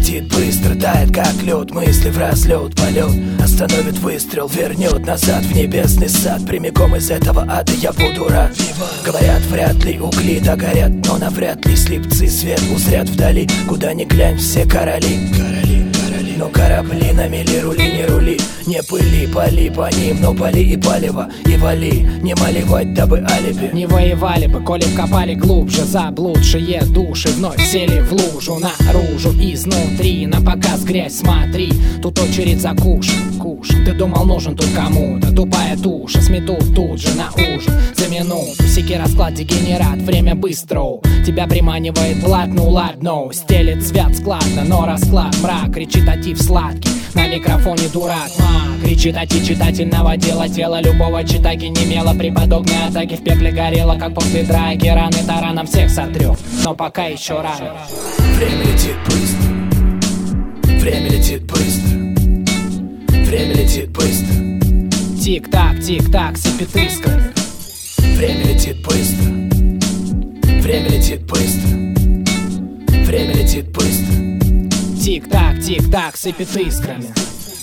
летит быстро, тает как лед, мысли в разлет, полет остановит выстрел, вернет назад в небесный сад. Прямиком из этого ада я буду рад. Говорят, вряд ли угли догорят, но навряд ли слепцы свет узрят вдали. Куда ни глянь, все короли. Но корабли на мели, рули, не рули. Не пыли, пали по ним, но пали и палево. И вали, не малевать, дабы алиби. Не воевали бы, коли вкопали глубже. Заблудшие души вновь сели в лужу. Наружу, изнутри, на показ грязь смотри. Тут очередь за куш. Ты думал, нужен тут кому-то. Тупая туша, сметут тут же на ужин. За минуту, сики расклад, дегенерат. Время быстро, тебя приманивает блат. Ну ладно, стелет свят складно, но расклад мрак. Речитатив сладкий, на микрофоне дурак. Кричит ати читательного дела. Тело любого читаки немело. При подобной атаке в пекле горело, как после драки. Раны тараном всех сотрет, но пока еще рано. Время летит быстро. Время летит быстро. Время летит быстро. Тик-так, сыпет искрами. Время летит быстро. Время летит быстро. Время летит быстро. Тик-так, сыпет искрами.